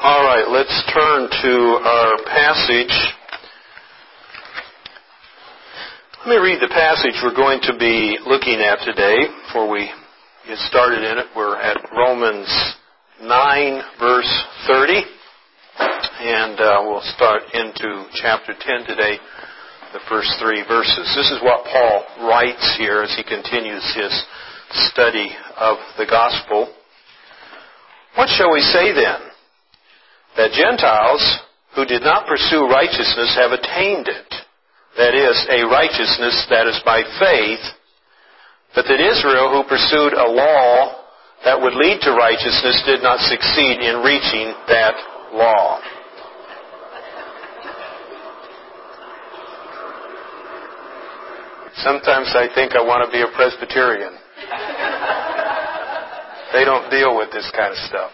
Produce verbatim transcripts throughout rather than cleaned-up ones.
All right, let's turn to our passage. Let me read the passage we're going to be looking at today before we get started in it. We're at Romans nine, verse thirty, and uh, we'll start into chapter ten today, the first three verses. This is what Paul writes here as he continues his study of the gospel. What shall we say then? That Gentiles who did not pursue righteousness have attained it. That is, a righteousness that is by faith, but that Israel who pursued a law that would lead to righteousness did not succeed in reaching that law. Sometimes I think I want to be a Presbyterian. They don't deal with this kind of stuff.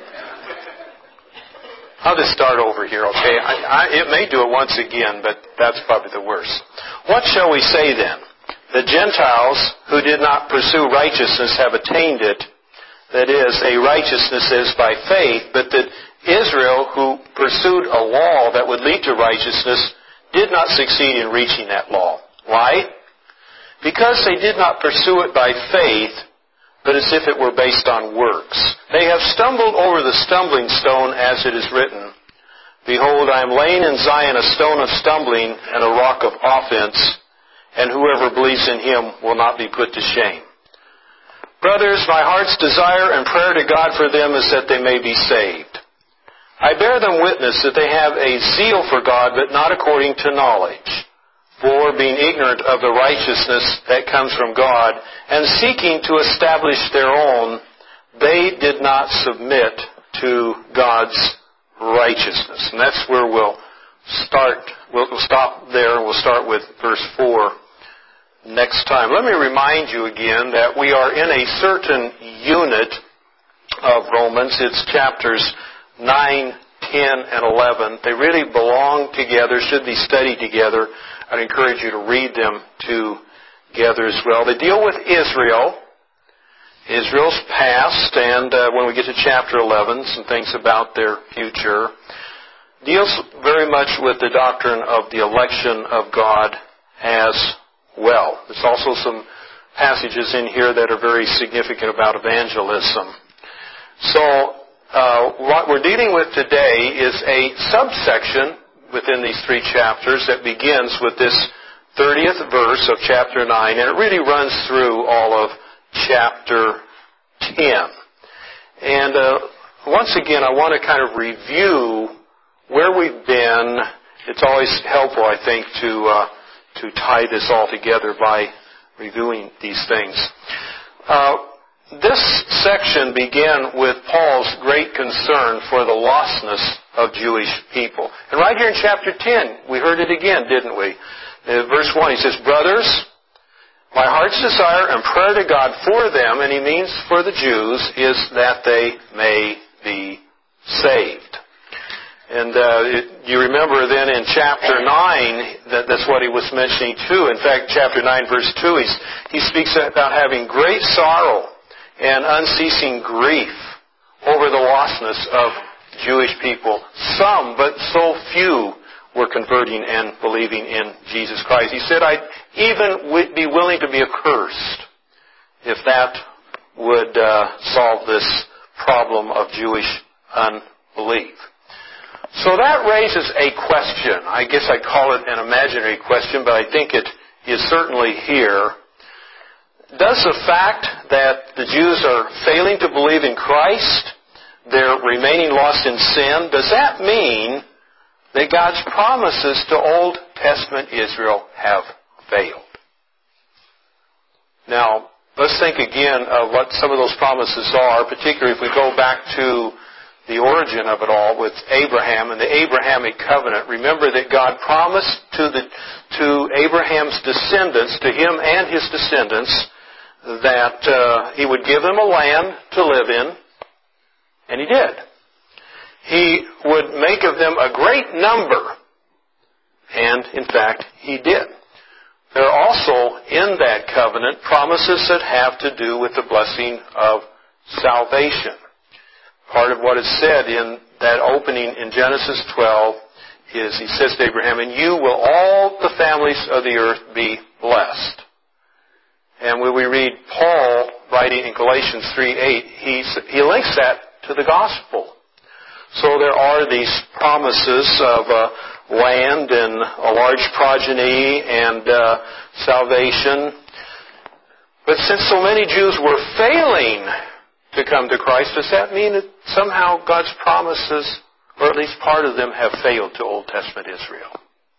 I'll just start over here, okay? I, I, it may do it once again, but that's probably the worst. What shall we say then? The Gentiles who did not pursue righteousness have attained it. That is, a righteousness is by faith, but that Israel who pursued a law that would lead to righteousness did not succeed in reaching that law. Why? Because they did not pursue it by faith, but as if it were based on works. They have stumbled over the stumbling stone, as it is written, Behold, I am laying in Zion a stone of stumbling and a rock of offense, and whoever believes in him will not be put to shame. Brothers, my heart's desire and prayer to God for them is that they may be saved. I bear them witness that they have a zeal for God, but not according to knowledge. For, being ignorant of the righteousness that comes from God, and seeking to establish their own, they did not submit to God's righteousness. And that's where we'll start. We'll, we'll stop there, and we'll start with verse four next time. Let me remind you again that we are in a certain unit of Romans. It's chapters nine, ten, and eleven. They really belong together, should be studied together. I'd encourage you to read them together as well. They deal with Israel, Israel's past, and uh, when we get to chapter eleven, some things about their future. Deals very much with the doctrine of the election of God as well. There's also some passages in here that are very significant about evangelism. So, uh, what we're dealing with today is a subsection within these three chapters that begins with this thirtieth verse of chapter nine, and it really runs through all of chapter ten. And uh, once again, I want to kind of review where we've been. It's always helpful, I think, to uh, to tie this all together by reviewing these things. Uh, this section began with Paul's great concern for the lostness of Jewish people. And right here in chapter ten, we heard it again, didn't we? In verse one, he says, Brothers, my heart's desire and prayer to God for them, and he means for the Jews, is that they may be saved. And uh, it, you remember then in chapter nine, that, that's what he was mentioning too. In fact, chapter nine, verse two, he's, he speaks about having great sorrow and unceasing grief over the lostness of Jewish people. Some, but so few, were converting and believing in Jesus Christ. He said, I'd even be willing to be accursed if that would uh, solve this problem of Jewish unbelief. So that raises a question. I guess I call it an imaginary question, but I think it is certainly here. Does the fact that the Jews are failing to believe in Christ, they're remaining lost in sin, does that mean that God's promises to Old Testament Israel have failed? Now, let's think again of what some of those promises are, particularly if we go back to the origin of it all with Abraham and the Abrahamic covenant. Remember that God promised to the to Abraham's descendants, to him and his descendants, that uh, he would give them a land to live in, and he did. He would make of them a great number, and in fact, he did. There are also in that covenant promises that have to do with the blessing of salvation. Part of what is said in that opening in Genesis twelve is, he says to Abraham, "And you will all the families of the earth be blessed." And when we read Paul writing in Galatians three eight, he, he links that to the gospel. So there are these promises of uh, land and a large progeny and uh, salvation. But since so many Jews were failing to come to Christ, does that mean that somehow God's promises, or at least part of them, have failed to Old Testament Israel?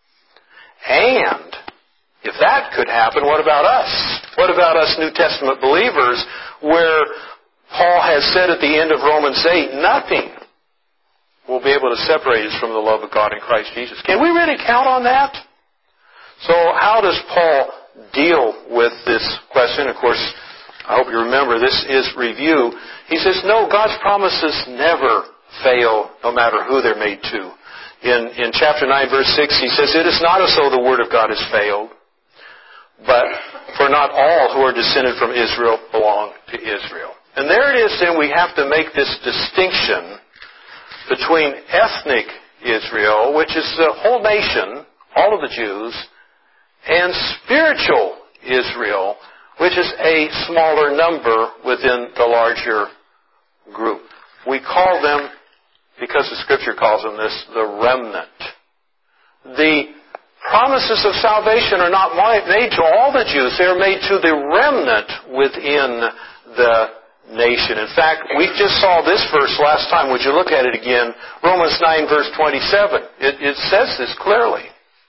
And if that could happen, what about us? What about us New Testament believers, where Paul has said at the end of Romans eight, nothing will be able to separate us from the love of God in Christ Jesus? Can we really count on that? So how does Paul deal with this question? Of course, I hope you remember, this is review. He says, no, God's promises never fail, no matter who they're made to. In, in chapter nine, verse six, he says, "It is not as though the word of God has failed, but for not all who are descended from Israel belong to Israel." And there it is, then, we have to make this distinction between ethnic Israel, which is the whole nation, all of the Jews, and spiritual Israel, which is a smaller number within the larger group. We call them, because the Scripture calls them this, the remnant. The promises of salvation are not made to all the Jews. They are made to the remnant within the nation. In fact, we just saw this verse last time. Would you look at it again? Romans nine, verse twenty-seven. It, it says this clearly.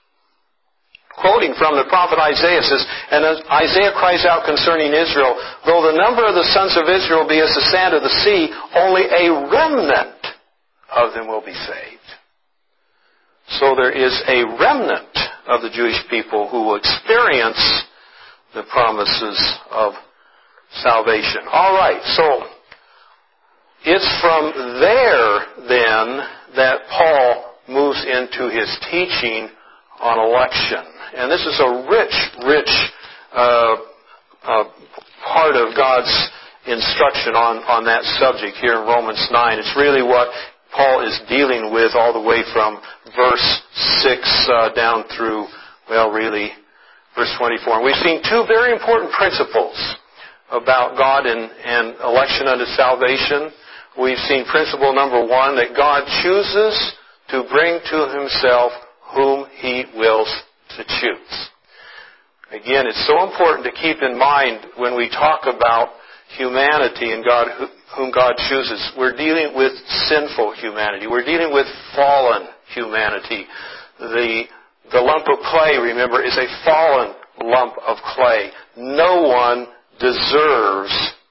Quoting from the prophet Isaiah, says, "And Isaiah cries out concerning Israel, though the number of the sons of Israel be as the sand of the sea, only a remnant of them will be saved." So there is a remnant of the Jewish people who will experience the promises of salvation. All right, so it's from there, then, that Paul moves into his teaching on election. And this is a rich, rich uh, uh, part of God's instruction on, on that subject here in Romans nine. It's really what Paul is dealing with all the way from verse six uh, down through, well, really, verse twenty-four. And we've seen two very important principles about God and, and election unto salvation. We've seen principle number one, that God chooses to bring to Himself whom He wills to choose. Again, it's so important to keep in mind when we talk about humanity and God, whom God chooses. We're dealing with sinful humanity. We're dealing with fallen humanity. The, the lump of clay, remember, is a fallen lump of clay. No one deserves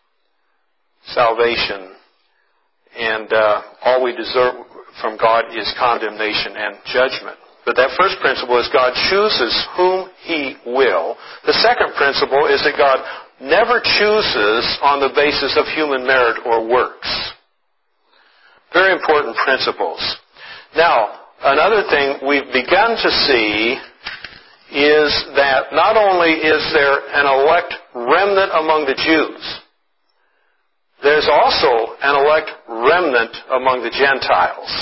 salvation, and uh, all we deserve from God is condemnation and judgment. But that first principle is God chooses whom He will. The second principle is that God never chooses on the basis of human merit or works. Very important principles. Now, another thing we've begun to see is that not only is there an elect remnant among the Jews, there's also an elect remnant among the Gentiles.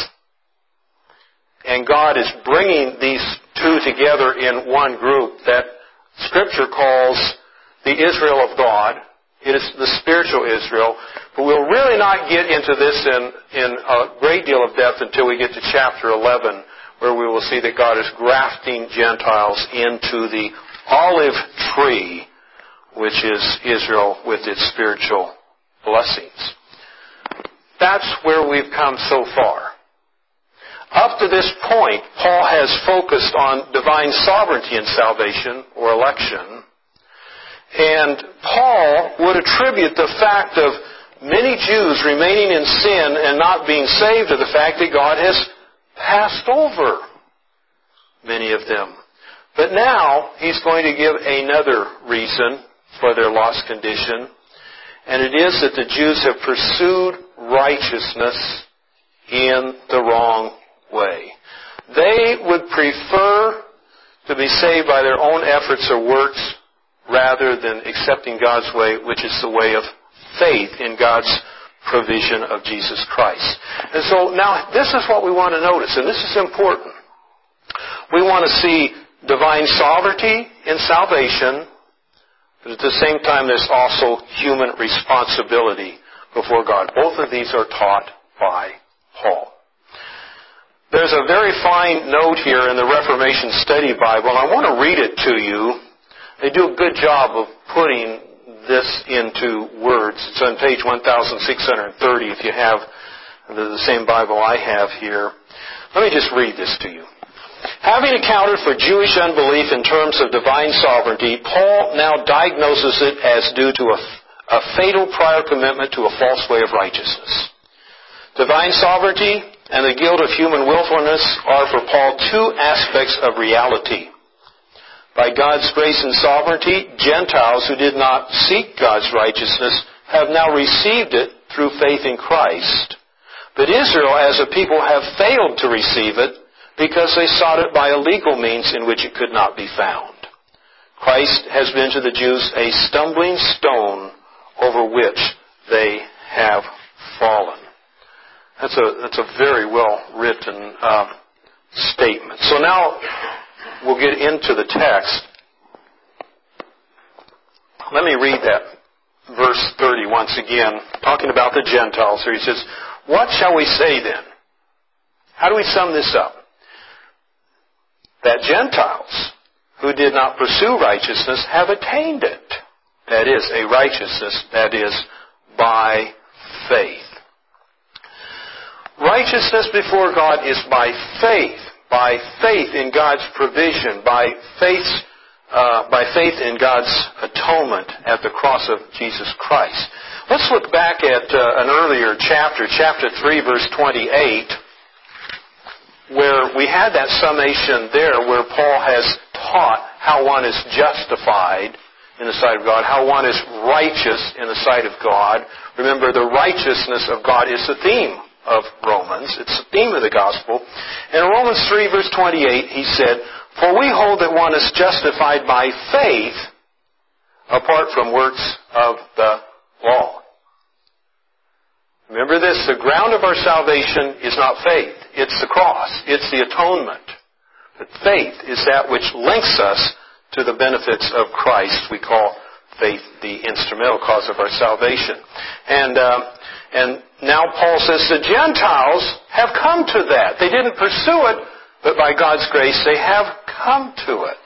And God is bringing these two together in one group that Scripture calls the Israel of God. It is the spiritual Israel. But we'll really not get into this in, in a great deal of depth until we get to chapter eleven, where we will see that God is grafting Gentiles into the olive tree, which is Israel with its spiritual blessings. That's where we've come so far. Up to this point, Paul has focused on divine sovereignty in salvation, or election. And Paul would attribute the fact of many Jews remaining in sin and not being saved to the fact that God has passed over many of them. But now he's going to give another reason for their lost condition, and it is that the Jews have pursued righteousness in the wrong way. They would prefer to be saved by their own efforts or works rather than accepting God's way, which is the way of faith in God's provision of Jesus Christ. And so now this is what we want to notice, and this is important. We want to see divine sovereignty in salvation, but at the same time there's also human responsibility before God. Both of these are taught by Paul. There's a very fine note here in the Reformation Study Bible. I want to read it to you. They do a good job of putting this into words. It's on page one thousand six hundred thirty if you have the same Bible I have here. Let me just read this to you. Having accounted for Jewish unbelief in terms of divine sovereignty, Paul now diagnoses it as due to a, a fatal prior commitment to a false way of righteousness. Divine sovereignty and the guilt of human willfulness are for Paul two aspects of reality. By God's grace and sovereignty, Gentiles who did not seek God's righteousness have now received it through faith in Christ. But Israel as a people have failed to receive it because they sought it by a legal means in which it could not be found. Christ has been to the Jews a stumbling stone over which they have fallen. That's a, that's a very well written uh, statement. So now we'll get into the text. Let me read that verse thirty once again, talking about the Gentiles here. He says, "What shall we say then?" How do we sum this up? That Gentiles who did not pursue righteousness have attained it. That is, a righteousness that is by faith. Righteousness before God is by faith. By faith in God's provision, by faith, uh, by faith in God's atonement at the cross of Jesus Christ. Let's look back at uh, an earlier chapter, chapter three, verse twenty-eight, where we had that summation there where Paul has taught how one is justified in the sight of God, how one is righteous in the sight of God. Remember, the righteousness of God is the theme of Romans. It's the theme of the gospel. In Romans three, verse twenty-eight, he said, "For we hold that one is justified by faith apart from works of the law." Remember this, the ground of our salvation is not faith. It's the cross. It's the atonement. But faith is that which links us to the benefits of Christ. We call faith the instrumental cause of our salvation. And, uh, and now Paul says the Gentiles have come to that. They didn't pursue it, but by God's grace they have come to it.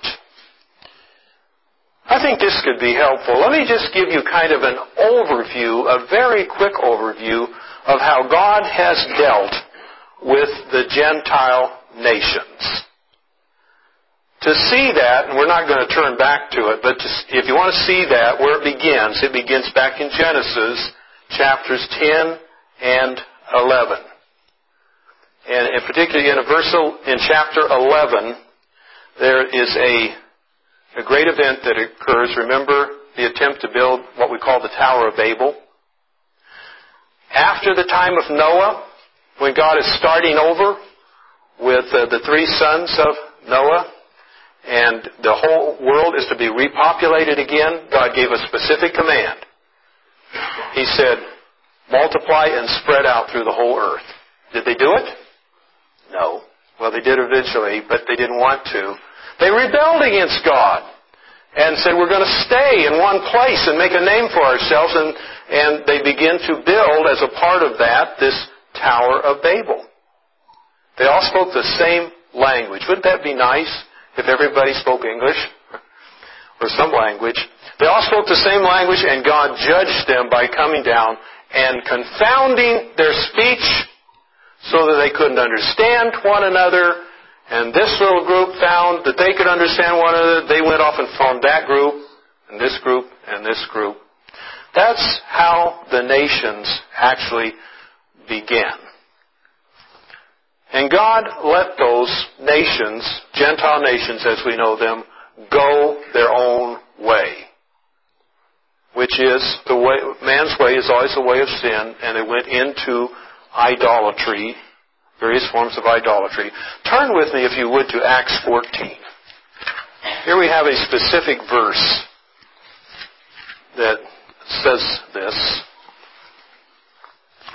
I think this could be helpful. Let me just give you kind of an overview, a very quick overview of how God has dealt with the Gentile nations. To see that, and we're not going to turn back to it, but to, if you want to see that, where it begins, it begins back in Genesis, chapters ten and eleven. And in particularly in a verse in chapter eleven, there is a a great event that occurs. Remember the attempt to build what we call the Tower of Babel? After the time of Noah, when God is starting over with uh, the three sons of Noah, and the whole world is to be repopulated again, God gave a specific command. He said, multiply and spread out through the whole earth. Did they do it? No. Well, they did eventually, but they didn't want to. They rebelled against God and said, we're going to stay in one place and make a name for ourselves. And, and they begin to build, as a part of that, this Tower of Babel. They all spoke the same language. Wouldn't that be nice if everybody spoke English or some language? They all spoke the same language, and God judged them by coming down and confounding their speech so that they couldn't understand one another. And this little group found that they could understand one another. They went off and formed that group, and this group, and this group. That's how the nations actually began. And God let those nations, Gentile nations as we know them, go their own way. Which is, the way, man's way is always the way of sin, and it went into idolatry, various forms of idolatry. Turn with me, if you would, to Acts fourteen. Here we have a specific verse that says this.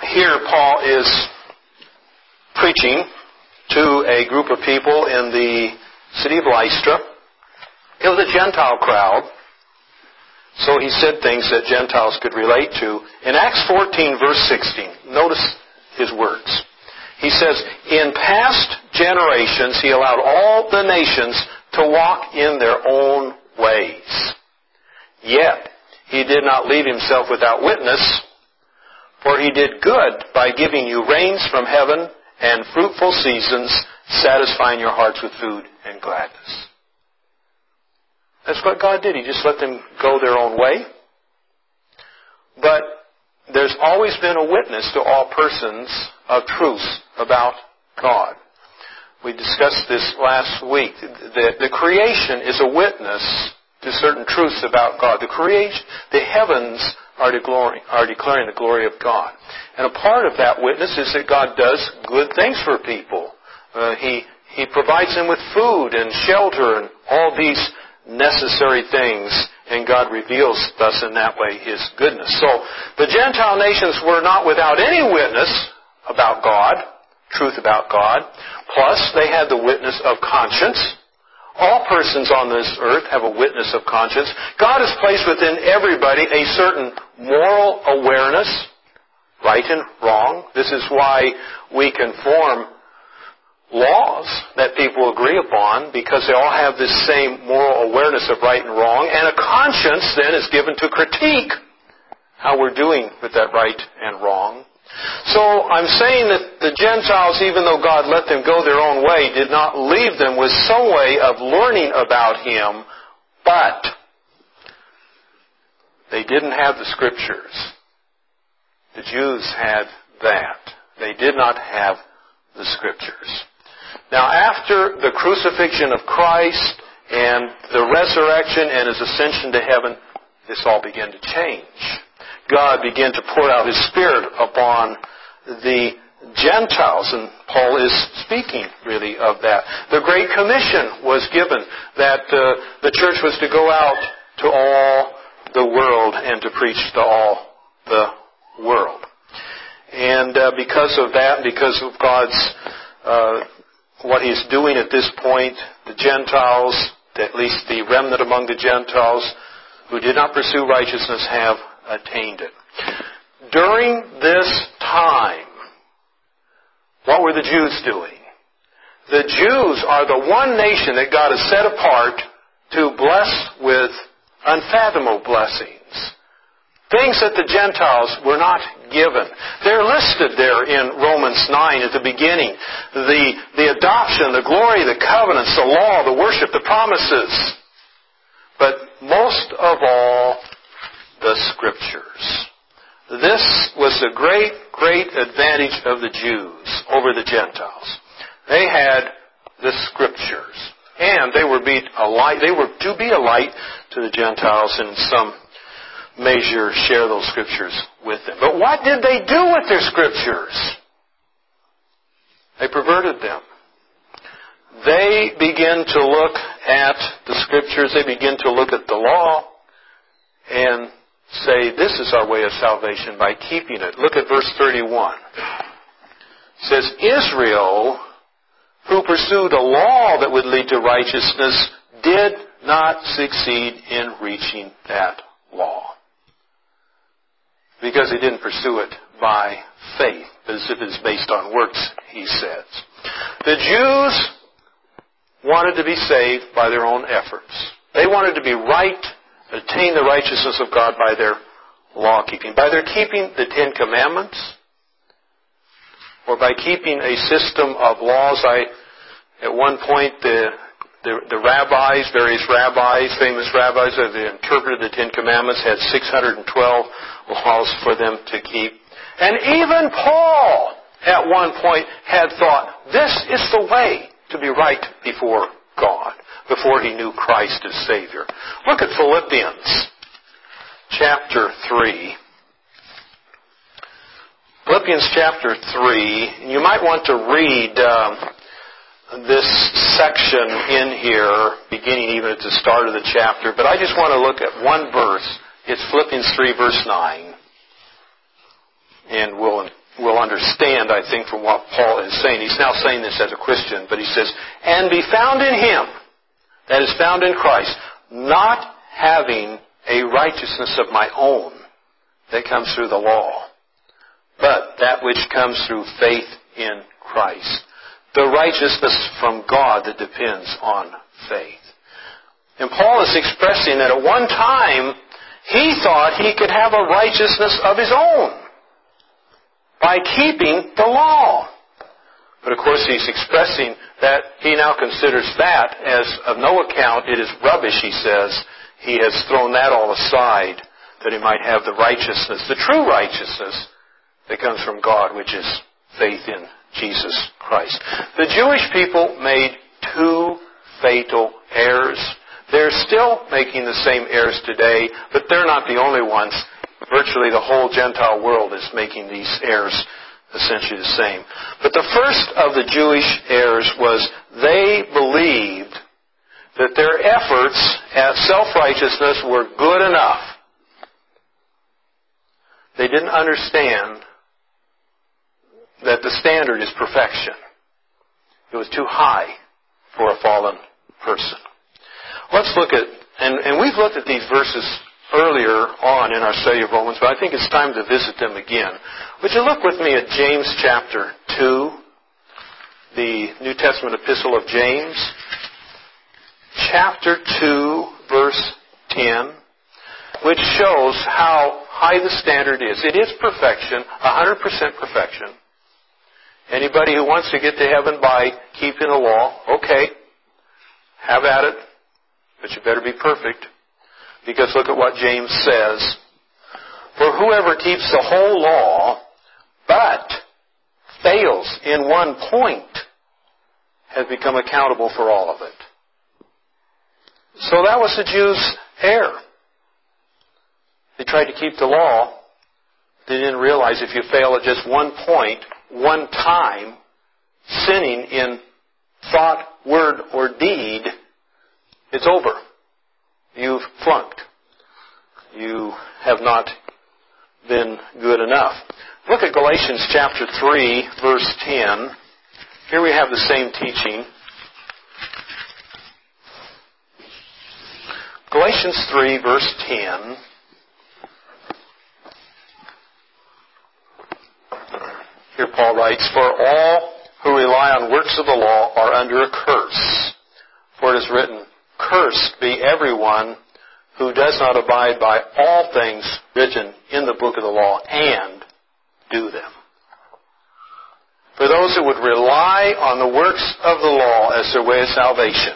here Paul is preaching to a group of people in the city of Lystra. It was a Gentile crowd, so he said things that Gentiles could relate to. In Acts fourteen, verse sixteen, notice his words. He says, in past generations he allowed all the nations to walk in their own ways. Yet he did not leave himself without witness, for he did good by giving you rains from heaven and fruitful seasons, satisfying your hearts with food and gladness. That's what God did. He just let them go their own way. But there's always been a witness to all persons of truth about God. We discussed this last week. The, the creation is a witness to certain truths about God. The creation, the heavens are, glory, are declaring the glory of God. And a part of that witness is that God does good things for people. Uh, he, he provides them with food and shelter and all these necessary things, and God reveals thus in that way His goodness. So the Gentile nations were not without any witness about God, truth about God. Plus, they had the witness of conscience. All persons on this earth have a witness of conscience. God has placed within everybody a certain moral awareness, right and wrong. This is why we can form laws that people agree upon, because they all have this same moral awareness of right and wrong. And a conscience then is given to critique how we're doing with that right and wrong. So I'm saying that the Gentiles, even though God let them go their own way, did not leave them with some way of learning about Him, but they didn't have the Scriptures. The Jews had that. They did not have the Scriptures. Now, after the crucifixion of Christ and the resurrection and His ascension to heaven, this all began to change. God began to pour out His Spirit upon the Gentiles, and Paul is speaking really of that. The Great Commission was given that uh, the church was to go out to all the world and to preach to all the world. And uh, because of that, because of God's uh, what He's doing at this point, the Gentiles, at least the remnant among the Gentiles who did not pursue righteousness, have attained it. During this time, what were the Jews doing? The Jews are the one nation that God has set apart to bless with unfathomable blessings. Things that the Gentiles were not given. They're listed there in Romans nine at the beginning. The, the adoption, the glory, the covenants, the law, the worship, the promises. But most of all, the Scriptures. This was the great, great advantage of the Jews over the Gentiles. They had the Scriptures. And they were, be a light, they were to be a light to the Gentiles, and in some measure share those Scriptures with them. But what did they do with their Scriptures? They perverted them. They begin to look at the Scriptures, they begin to look at the law, and say, this is our way of salvation by keeping it. Look at verse thirty-one. It says, Israel, who pursued a law that would lead to righteousness, did not succeed in reaching that law. Because he didn't pursue it by faith, as if it's based on works, he says. The Jews wanted to be saved by their own efforts. They wanted to be right, attain the righteousness of God by their law-keeping, by their keeping the Ten Commandments, or by keeping a system of laws. I, at one point, the, the, the rabbis, various rabbis, famous rabbis that interpreted the Ten Commandments had six hundred twelve laws for them to keep. And even Paul, at one point, had thought, this is the way to be right before God, before he knew Christ as Savior. Look at Philippians chapter three. Philippians chapter three. You might want to read um, this section in here, beginning even at the start of the chapter. But I just want to look at one verse. It's Philippians three, verse nine. And we'll, we'll will understand, I think, from what Paul is saying. He's now saying this as a Christian, but he says, and be found in Him, that is found in Christ, not having a righteousness of my own that comes through the law, but that which comes through faith in Christ. The righteousness from God that depends on faith. And Paul is expressing that at one time, he thought he could have a righteousness of his own by keeping the law. But of course he's expressing that he now considers that as of no account. It is rubbish, he says. He has thrown that all aside that he might have the righteousness, the true righteousness that comes from God, which is faith in Jesus Christ. The Jewish people made two fatal errors. They're still making the same errors today, but they're not the only ones. Virtually the whole Gentile world is making these errors essentially the same. But the first of the Jewish errors was they believed that their efforts at self-righteousness were good enough. They didn't understand that the standard is perfection. It was too high for a fallen person. Let's look at, and, and we've looked at these verses earlier on in our study of Romans, but I think it's time to visit them again. Would you look with me at James chapter two, the New Testament epistle of James, chapter two, verse ten, which shows how high the standard is. It is perfection, one hundred percent perfection. Anybody who wants to get to heaven by keeping the law, okay, have at it, but you better be perfect. Because look at what James says. For whoever keeps the whole law, but fails in one point, has become accountable for all of it. So that was the Jews' error. They tried to keep the law. They didn't realize if you fail at just one point, one time, sinning in thought, word, or deed, it's over. You've flunked. You have not been good enough. Look at Galatians chapter three, verse ten. Here we have the same teaching. Galatians three, verse ten. Here Paul writes, for all who rely on works of the law are under a curse. For it is written, cursed be everyone who does not abide by all things written in the book of the law and do them. For those who would rely on the works of the law as their way of salvation,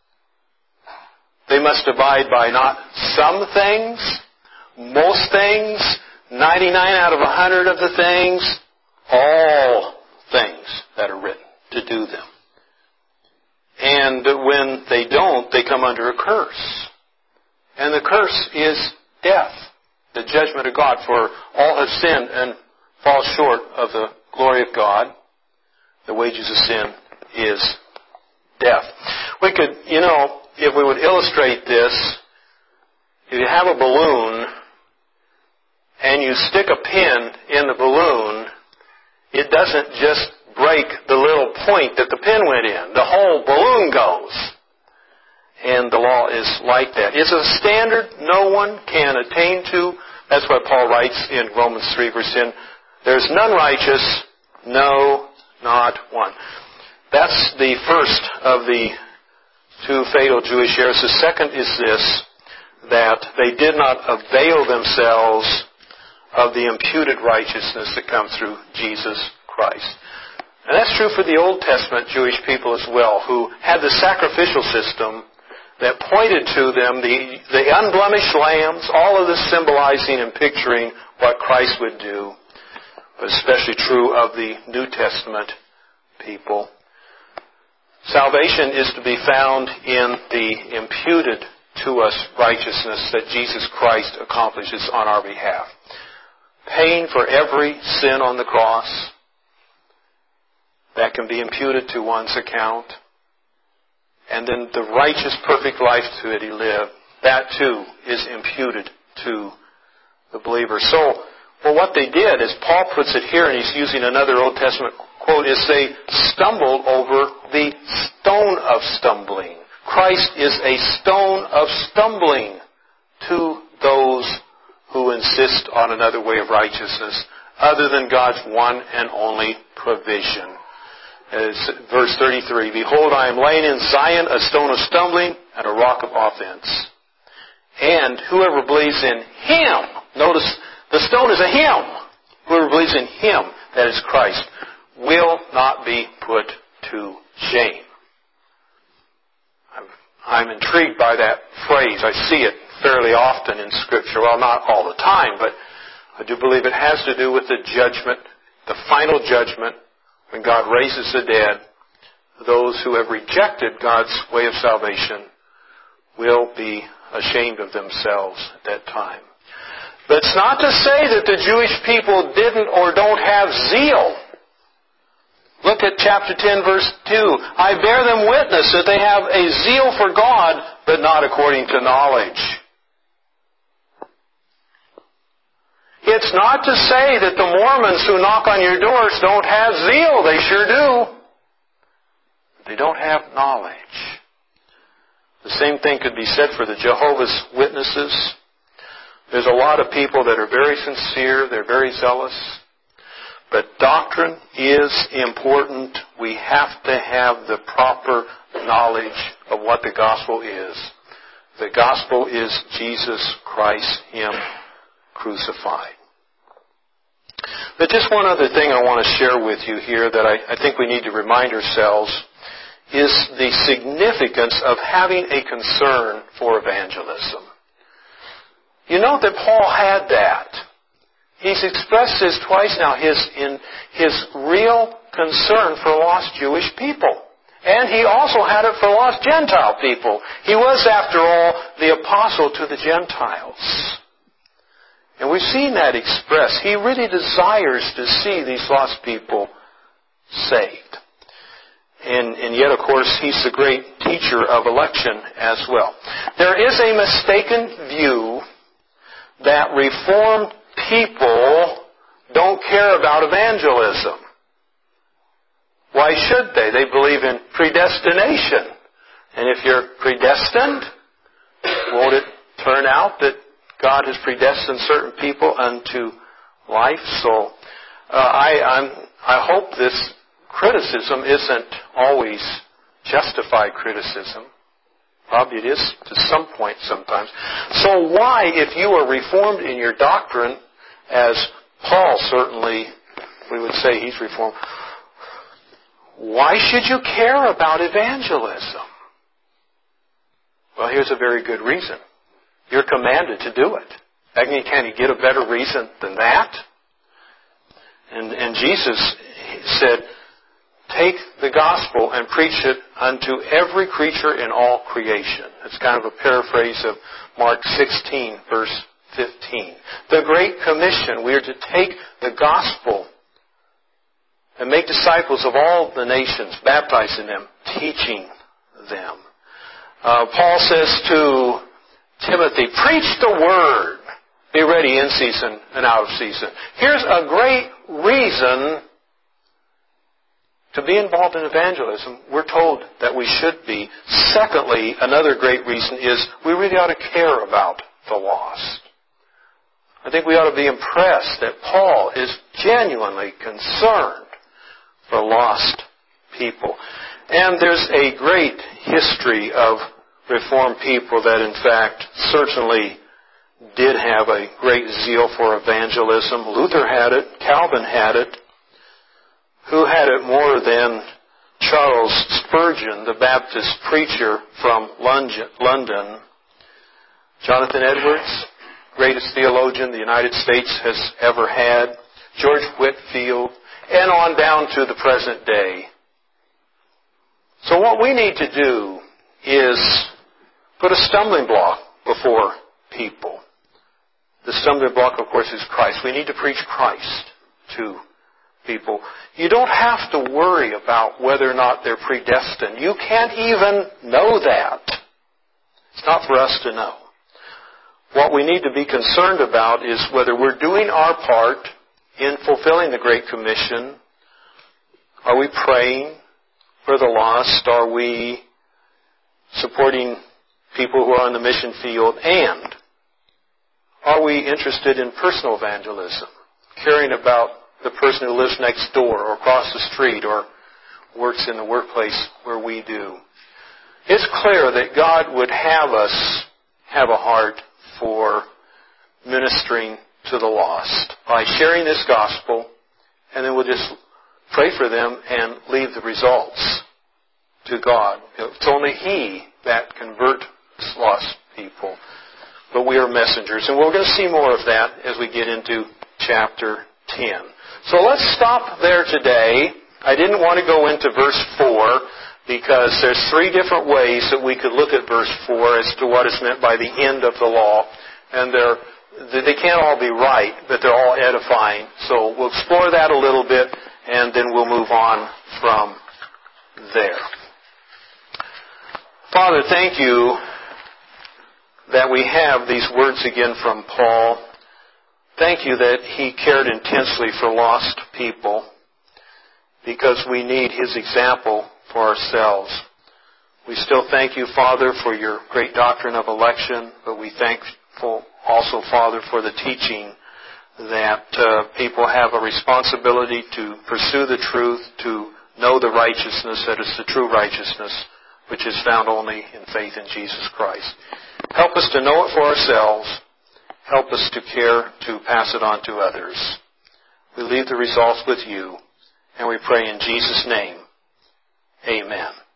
they must abide by not some things, most things, ninety-nine out of one hundred of the things, all things that are written, to do them. And when they don't, they come under a curse. And the curse is death, the judgment of God. For all have sinned and fall short of the glory of God. The wages of sin is death. We could, you know, if we would illustrate this, if you have a balloon and you stick a pin in the balloon, it doesn't just break the little point that the pin went in. The whole balloon goes. And the law is like that. It's a standard no one can attain to. That's what Paul writes in Romans three, verse ten. There's none righteous, no, not one. That's the first of the two fatal Jewish errors. The second is this, that they did not avail themselves of the imputed righteousness that comes through Jesus Christ. And that's true for the Old Testament Jewish people as well, who had the sacrificial system that pointed to them the, the unblemished lambs, all of this symbolizing and picturing what Christ would do, but especially true of the New Testament people. Salvation is to be found in the imputed to us righteousness that Jesus Christ accomplishes on our behalf. Paying for every sin on the cross, that can be imputed to one's account. And then the righteous, perfect life that he lived, that too is imputed to the believer. So Well, what they did, as Paul puts it here, and he's using another Old Testament quote, is they stumbled over the stone of stumbling. Christ is a stone of stumbling to those who insist on another way of righteousness other than God's one and only provision. As verse thirty-three, Behold, I am laying in Zion a stone of stumbling and a rock of offense. And whoever believes in Him, notice the stone is a Him. Whoever believes in Him, that is Christ, will not be put to shame. I'm, I'm intrigued by that phrase. I see it fairly often in Scripture. Well, not all the time, but I do believe it has to do with the judgment, the final judgment, when God raises the dead. Those who have rejected God's way of salvation will be ashamed of themselves at that time. But it's not to say that the Jewish people didn't or don't have zeal. Look at chapter ten, verse two. I bear them witness that they have a zeal for God, but not according to knowledge. It's not to say that the Mormons who knock on your doors don't have zeal. They sure do. They don't have knowledge. The same thing could be said for the Jehovah's Witnesses. There's a lot of people that are very sincere. They're very zealous. But doctrine is important. We have to have the proper knowledge of what the gospel is. The gospel is Jesus Christ, Him crucified. But just one other thing I want to share with you here that I, I think we need to remind ourselves is the significance of having a concern for evangelism. You know that Paul had that. He's expressed this twice now, his, in, his real concern for lost Jewish people. And he also had it for lost Gentile people. He was, after all, the apostle to the Gentiles. And we've seen that expressed. He really desires to see these lost people saved. And, and yet, of course, he's the great teacher of election as well. There is a mistaken view that Reformed people don't care about evangelism. Why should they? They believe in predestination. And if you're predestined, won't it turn out that God has predestined certain people unto life? So uh, I, I'm, I hope this criticism isn't always justified criticism. Probably it is to some point sometimes. So why, if you are reformed in your doctrine, as Paul certainly, we would say he's reformed, why should you care about evangelism? Well, here's a very good reason. You're commanded to do it. Can you get a better reason than that? And, and Jesus said, take the gospel and preach it unto every creature in all creation. It's kind of a paraphrase of Mark sixteen, verse fifteen. The Great Commission, we are to take the gospel and make disciples of all the nations, baptizing them, teaching them. Uh, Paul says to Timothy, preach the word. Be ready in season and out of season. Here's a great reason to be involved in evangelism. We're told that we should be. Secondly, another great reason is we really ought to care about the lost. I think we ought to be impressed that Paul is genuinely concerned for lost people. And there's a great history of Reformed people that, in fact, certainly did have a great zeal for evangelism. Luther had it. Calvin had it. Who had it more than Charles Spurgeon, the Baptist preacher from London? Jonathan Edwards, greatest theologian the United States has ever had. George Whitefield, and on down to the present day. So what we need to do is put a stumbling block before people. The stumbling block, of course, is Christ. We need to preach Christ to people. You don't have to worry about whether or not they're predestined. You can't even know that. It's not for us to know. what we need to be concerned about is whether we're doing our part in fulfilling the Great Commission. Are we praying for the lost? Are we supporting people who are on the mission field? And are we interested in personal evangelism, caring about the person who lives next door or across the street or works in the workplace where we do? It's clear that God would have us have a heart for ministering to the lost by sharing this gospel, and then we'll just pray for them and leave the results to God. It's only He that converts lost people, but we are messengers. And we're going to see more of that as we get into chapter ten. So let's stop there today. I didn't want to go into verse four because there's three different ways that we could look at verse four as to what is meant by the end of the law. And they're, they can't all be right, but they're all edifying. So we'll explore that a little bit, and then we'll move on from there. Father, thank you that we have these words again from Paul. Thank you that he cared intensely for lost people, because we need his example for ourselves. We still thank you, Father, for your great doctrine of election, but we thankful also, Father, for the teaching that uh, people have a responsibility to pursue the truth, to know the righteousness that is the true righteousness, which is found only in faith in Jesus Christ. Help us to know it for ourselves. Help us to care to pass it on to others. We leave the results with you, and we pray in Jesus' name. Amen.